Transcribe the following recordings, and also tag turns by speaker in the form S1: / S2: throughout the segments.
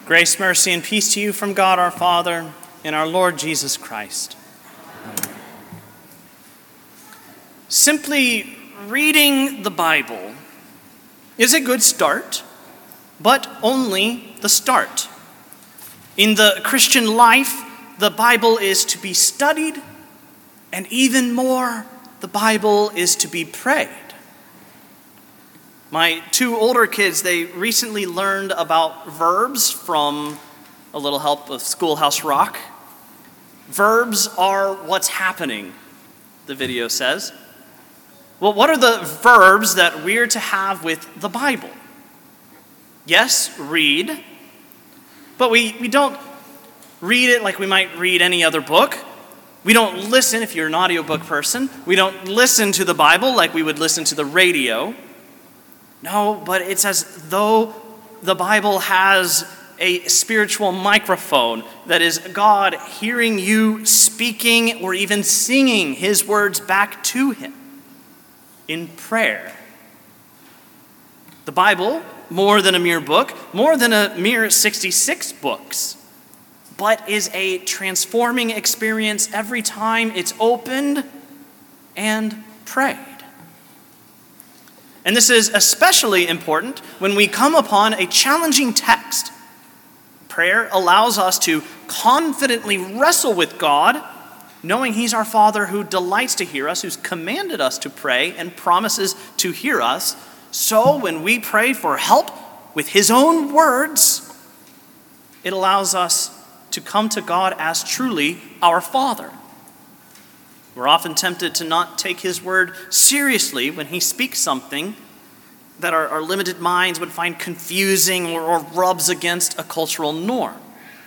S1: Grace, mercy, and peace to you from God our Father and our Lord Jesus Christ. Simply reading the Bible is a good start, but only the start. In the Christian life, the Bible is to be studied, and even more, the Bible is to be prayed. My two older kids, they recently learned about verbs from a little help of Schoolhouse Rock. Verbs are what's happening, the video says. Well, what are the verbs that we're to have with the Bible? Yes, read, but we don't read it like we might read any other book. We don't listen, if you're an audiobook person, we don't listen to the Bible like we would listen to the radio. No, but it's as though the Bible has a spiritual microphone that is God hearing you speaking or even singing his words back to him in prayer. The Bible, more than a mere book, more than a mere 66 books, but is a transforming experience every time it's opened and prayed. And this is especially important when we come upon a challenging text. Prayer allows us to confidently wrestle with God, knowing he's our Father who delights to hear us, who's commanded us to pray and promises to hear us. So when we pray for help with his own words, it allows us to come to God as truly our Father. We're often tempted to not take his word seriously when he speaks something that our limited minds would find confusing or rubs against a cultural norm.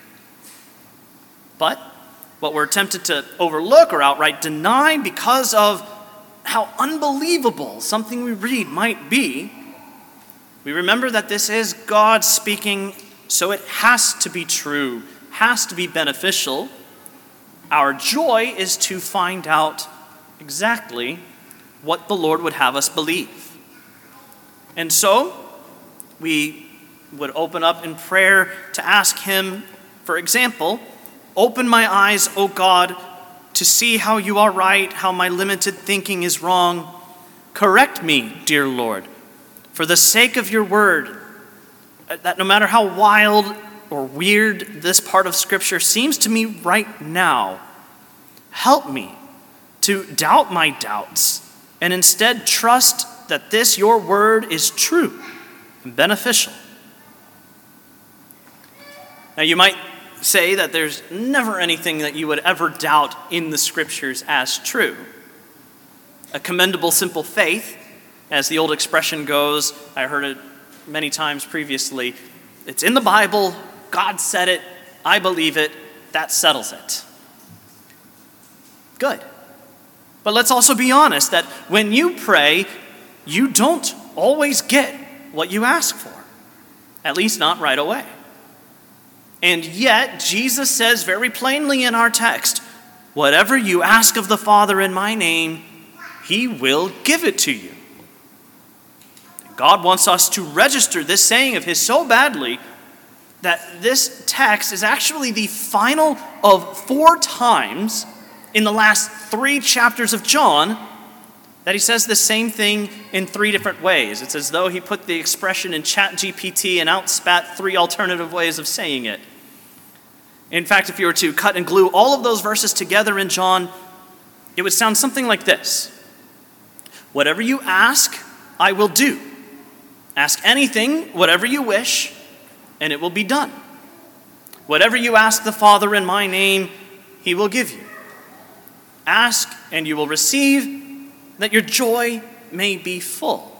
S1: But what we're tempted to overlook or outright deny because of how unbelievable something we read might be, we remember that this is God speaking, so it has to be true, has to be beneficial. Our joy is to find out exactly what the Lord would have us believe. And so, we would open up in prayer to ask him, for example, open my eyes, O God, to see how you are right, how my limited thinking is wrong. Correct me, dear Lord, for the sake of your word, that no matter how wild or weird this part of Scripture seems to me right now, help me to doubt my doubts and instead trust that this, your word, is true and beneficial. Now, you might say that there's never anything that you would ever doubt in the Scriptures as true. A commendable simple faith, as the old expression goes, I heard it many times previously, it's in the Bible, God said it, I believe it, that settles it. Good. But let's also be honest that when you pray, you don't always get what you ask for. At least not right away. And yet, Jesus says very plainly in our text, whatever you ask of the Father in my name, he will give it to you. God wants us to register this saying of his so badly that this text is actually the final of 4 times in the last 3 chapters of John that he says the same thing in 3 different ways. It's as though he put the expression in ChatGPT and outspat 3 alternative ways of saying it. In fact, if you were to cut and glue all of those verses together in John, it would sound something like this. Whatever you ask, I will do. Ask anything, whatever you wish, and it will be done. Whatever you ask the Father in my name, he will give you. Ask, and you will receive, that your joy may be full.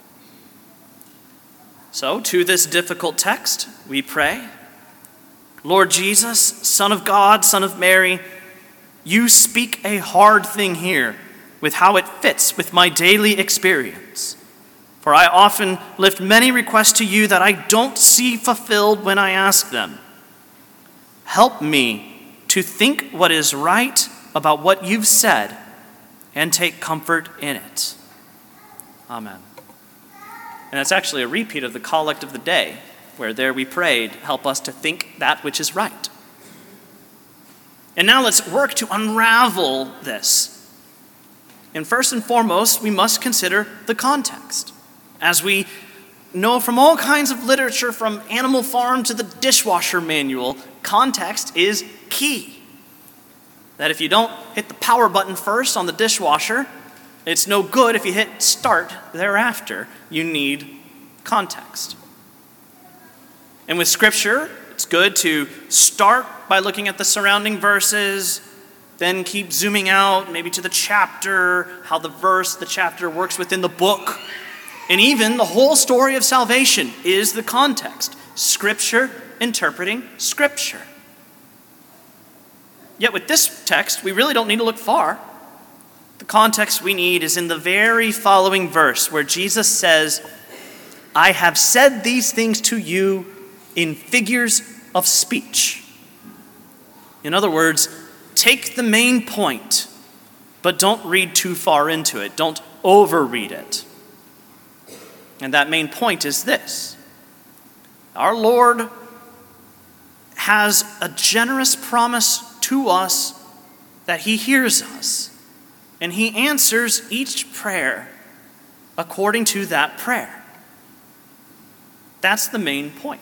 S1: So, to this difficult text, we pray, Lord Jesus, Son of God, Son of Mary, you speak a hard thing here with how it fits with my daily experience. For I often lift many requests to you that I don't see fulfilled when I ask them. Help me to think what is right about what you've said and take comfort in it. Amen. And that's actually a repeat of the collect of the day. where there we prayed, help us to think that which is right. And now let's work to unravel this. And first and foremost, we must consider the context. As we know from all kinds of literature, from Animal Farm to the dishwasher manual, context is key. That if you don't hit the power button first on the dishwasher, it's no good if you hit start thereafter. You need context. And with Scripture, it's good to start by looking at the surrounding verses, then keep zooming out, maybe to the chapter, how the chapter works within the book. And even the whole story of salvation is the context. Scripture interpreting Scripture. Yet with this text, we really don't need to look far. The context we need is in the very following verse where Jesus says, I have said these things to you in figures of speech. In other words, take the main point, but don't read too far into it. Don't overread it. And that main point is this. Our Lord has a generous promise to us that he hears us, and he answers each prayer according to that prayer. That's the main point.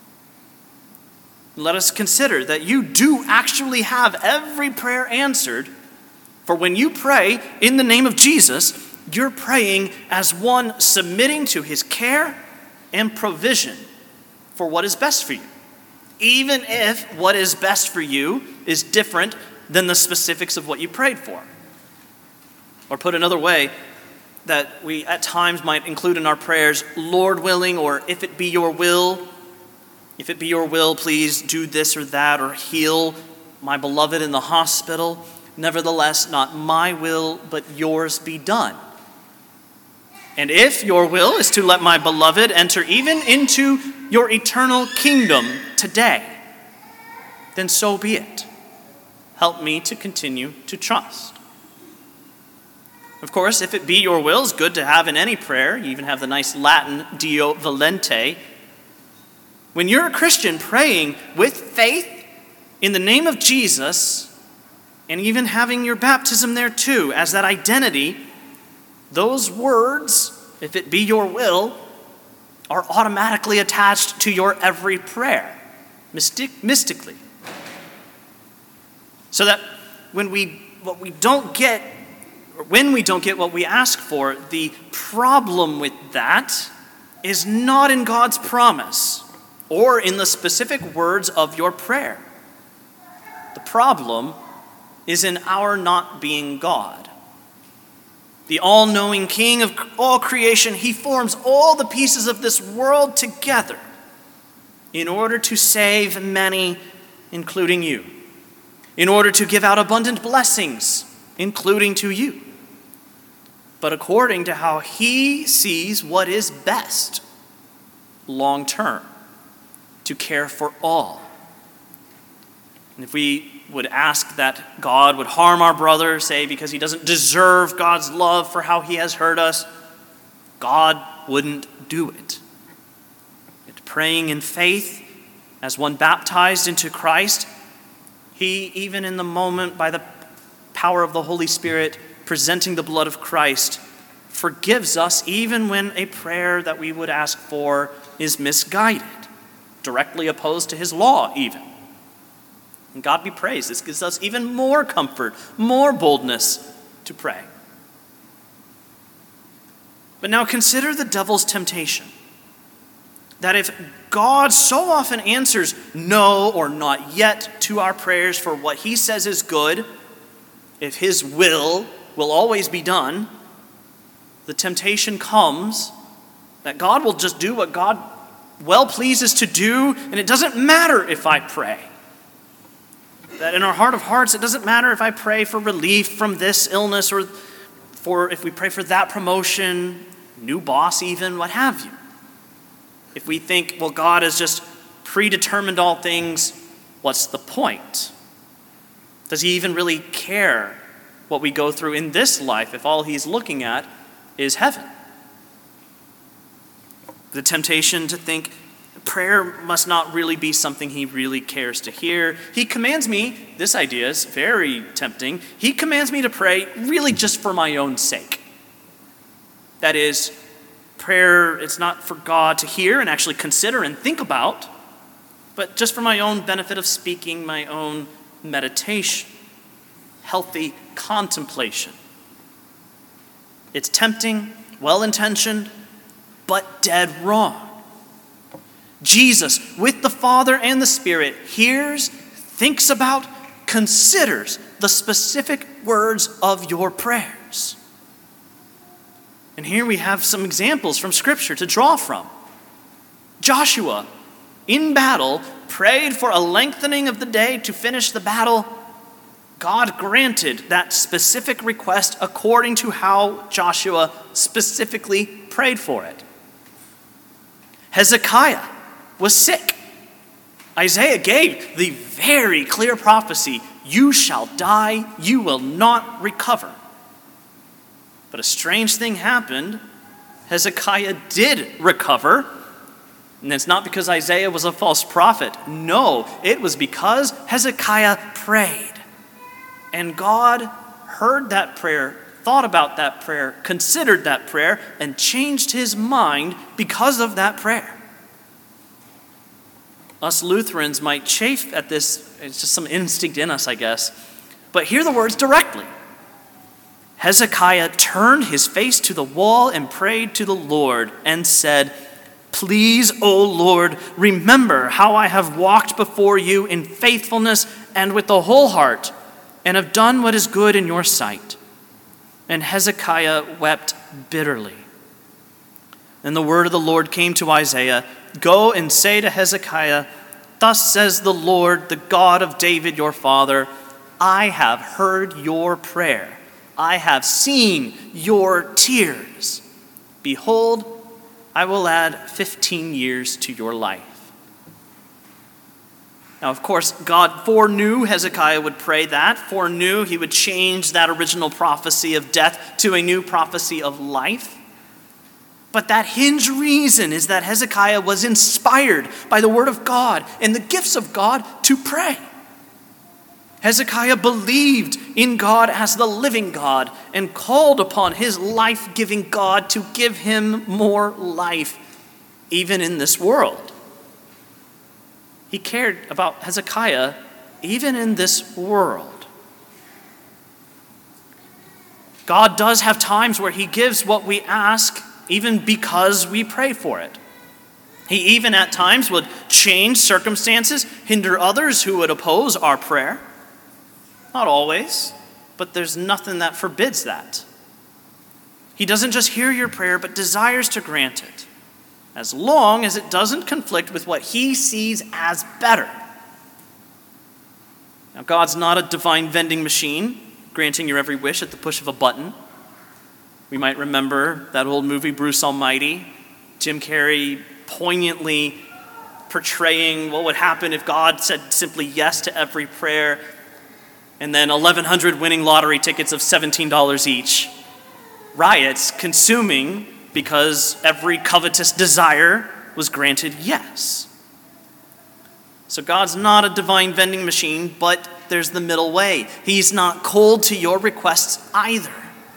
S1: Let us consider that you do actually have every prayer answered, for when you pray in the name of Jesus, you're praying as one submitting to his care and provision for what is best for you, even if what is best for you is different than the specifics of what you prayed for. Or put another way, that we at times might include in our prayers, Lord willing, or if it be your will, please do this or that, or heal my beloved in the hospital. Nevertheless, not my will, but yours be done. And if your will is to let my beloved enter even into your eternal kingdom today, then so be it. Help me to continue to trust. Of course, if it be your will, it's good to have in any prayer. You even have the nice Latin, Dio volente. When you're a Christian praying with faith in the name of Jesus, and even having your baptism there too, as that identity, those words, if it be your will, are automatically attached to your every prayer, mystically. So that when we don't get what we ask for, the problem with that is not in God's promise or in the specific words of your prayer. The problem is in our not being God. The all-knowing King of all creation, he forms all the pieces of this world together in order to save many, including you, in order to give out abundant blessings, including to you, but according to how he sees what is best long term, to care for all. And if we would ask that God would harm our brother, say because he doesn't deserve God's love for how he has hurt us, God wouldn't do it. Yet praying in faith as one baptized into Christ, he, even in the moment by the power of the Holy Spirit, presenting the blood of Christ, forgives us even when a prayer that we would ask for is misguided, directly opposed to his law even. And God be praised. This gives us even more comfort, more boldness to pray. But now consider the devil's temptation. That if God so often answers no or not yet to our prayers for what he says is good, if his will always be done, the temptation comes that God will just do what God well pleases to do, and it doesn't matter if I pray. That in our heart of hearts, it doesn't matter if I pray for relief from this illness or for if we pray for that promotion, new boss even, what have you. If we think, well, God has just predetermined all things, what's the point? Does he even really care what we go through in this life if all he's looking at is heaven? The temptation to think prayer must not really be something he really cares to hear. He commands me, this idea is very tempting, he commands me to pray really just for my own sake. That is, prayer, it's not for God to hear and actually consider and think about, but just for my own benefit of speaking, my own meditation, healthy contemplation. It's tempting, well-intentioned, but dead wrong. Jesus, with the Father and the Spirit, hears, thinks about, considers the specific words of your prayers. And here we have some examples from Scripture to draw from. Joshua, in battle, prayed for a lengthening of the day to finish the battle. God granted that specific request according to how Joshua specifically prayed for it. Hezekiah was sick. Isaiah gave the very clear prophecy, "You shall die, you will not recover." But a strange thing happened. Hezekiah did recover. And it's not because Isaiah was a false prophet. No, it was because Hezekiah prayed. And God heard that prayer, thought about that prayer, considered that prayer, and changed his mind because of that prayer. Us Lutherans might chafe at this. It's just some instinct in us, I guess. But hear the words directly. Hezekiah turned his face to the wall and prayed to the Lord and said, "Please, O Lord, remember how I have walked before you in faithfulness and with the whole heart, and have done what is good in your sight." And Hezekiah wept bitterly. Then the word of the Lord came to Isaiah, "Go and say to Hezekiah, 'Thus says the Lord, the God of David your father, I have heard your prayer. I have seen your tears. Behold, I will add 15 years to your life.'" Now, of course, God foreknew Hezekiah would pray that, foreknew he would change that original prophecy of death to a new prophecy of life. But that hinge reason is that Hezekiah was inspired by the word of God and the gifts of God to pray. Hezekiah believed in God as the living God and called upon his life-giving God to give him more life, even in this world. He cared about Hezekiah even in this world. God does have times where he gives what we ask even because we pray for it. He even at times would change circumstances, hinder others who would oppose our prayer. Not always, but there's nothing that forbids that. He doesn't just hear your prayer, but desires to grant it, as long as it doesn't conflict with what he sees as better. Now, God's not a divine vending machine, granting your every wish at the push of a button. We might remember that old movie, Bruce Almighty, Jim Carrey poignantly portraying what would happen if God said simply yes to every prayer, and then 1,100 winning lottery tickets of $17 each. Riots consuming because every covetous desire was granted yes. So God's not a divine vending machine, but there's the middle way. He's not cold to your requests either.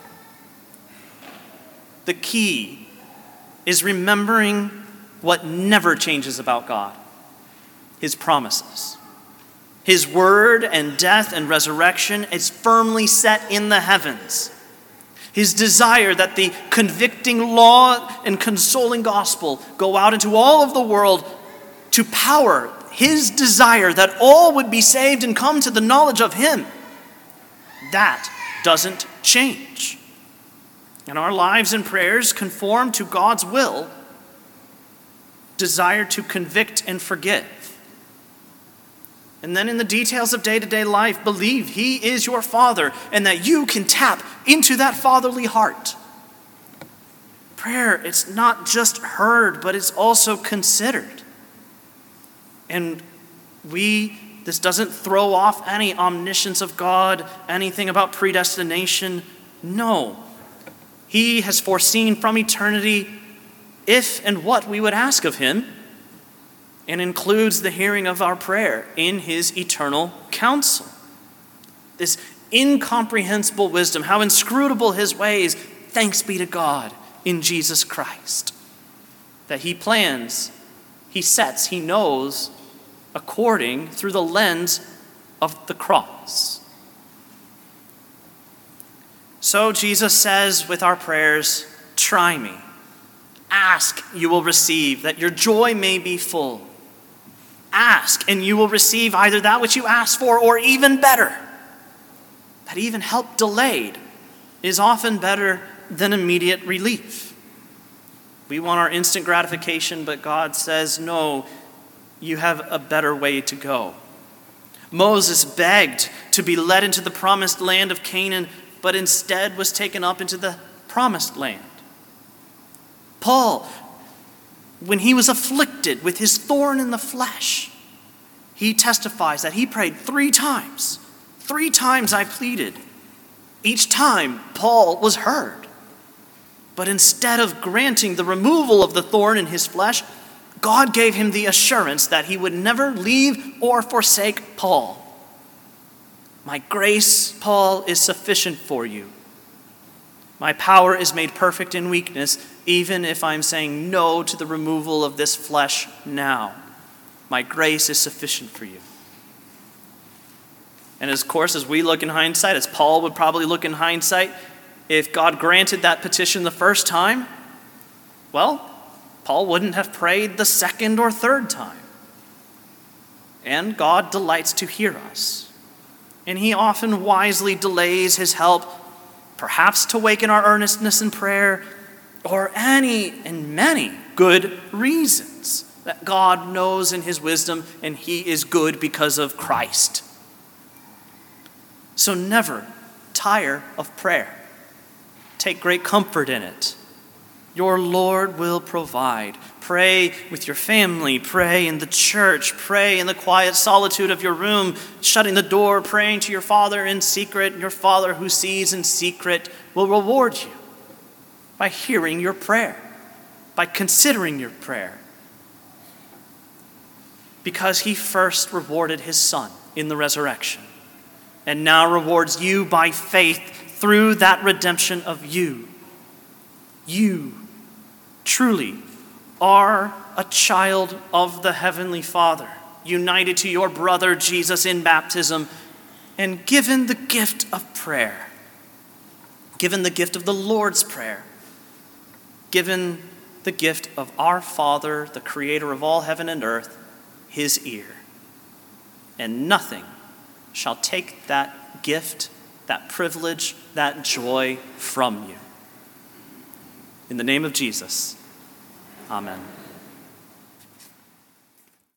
S1: The key is remembering what never changes about God: his promises. His word and death and resurrection is firmly set in the heavens. His desire that the convicting law and consoling gospel go out into all of the world to power his desire that all would be saved and come to the knowledge of him. That doesn't change. And our lives and prayers conform to God's will, desire to convict and forgive. And then in the details of day-to-day life, believe he is your Father and that you can tap into that fatherly heart. Prayer, it's not just heard, but it's also considered. And this doesn't throw off any omniscience of God, anything about predestination. No. He has foreseen from eternity if and what we would ask of him. and includes the hearing of our prayer in his eternal counsel. This incomprehensible wisdom, how inscrutable his ways, thanks be to God in Jesus Christ, that he plans, he sets, he knows according through the lens of the cross. So Jesus says with our prayers, try me. Ask, you will receive, that your joy may be full. Ask, and you will receive either that which you ask for or even better. That even help delayed is often better than immediate relief. We want our instant gratification, but God says, no, you have a better way to go. Moses begged to be led into the promised land of Canaan, but instead was taken up into the promised land. Paul, when he was afflicted with his thorn in the flesh, he testifies that he prayed 3 times. 3 times I pleaded. Each time, Paul was heard. But instead of granting the removal of the thorn in his flesh, God gave him the assurance that he would never leave or forsake Paul. My grace, Paul, is sufficient for you. My power is made perfect in weakness, even if I'm saying no to the removal of this flesh now. My grace is sufficient for you. And of course, as we look in hindsight, as Paul would probably look in hindsight, if God granted that petition the first time, well, Paul wouldn't have prayed the second or third time. And God delights to hear us. And he often wisely delays his help, perhaps to waken our earnestness in prayer, or any and many good reasons that God knows in his wisdom, and he is good because of Christ. So never tire of prayer. Take great comfort in it. Your Lord will provide. Pray with your family. Pray in the church. Pray in the quiet solitude of your room, shutting the door, praying to your Father in secret. Your Father who sees in secret will reward you by hearing your prayer, by considering your prayer. Because he first rewarded his Son in the resurrection, and now rewards you by faith through that redemption of you. You truly are a child of the Heavenly Father, united to your brother Jesus in baptism, and given the gift of prayer, given the gift of the Lord's Prayer, given the gift of our Father, the creator of all heaven and earth, his ear. And nothing shall take that gift, that privilege, that joy from you. In the name of Jesus, amen.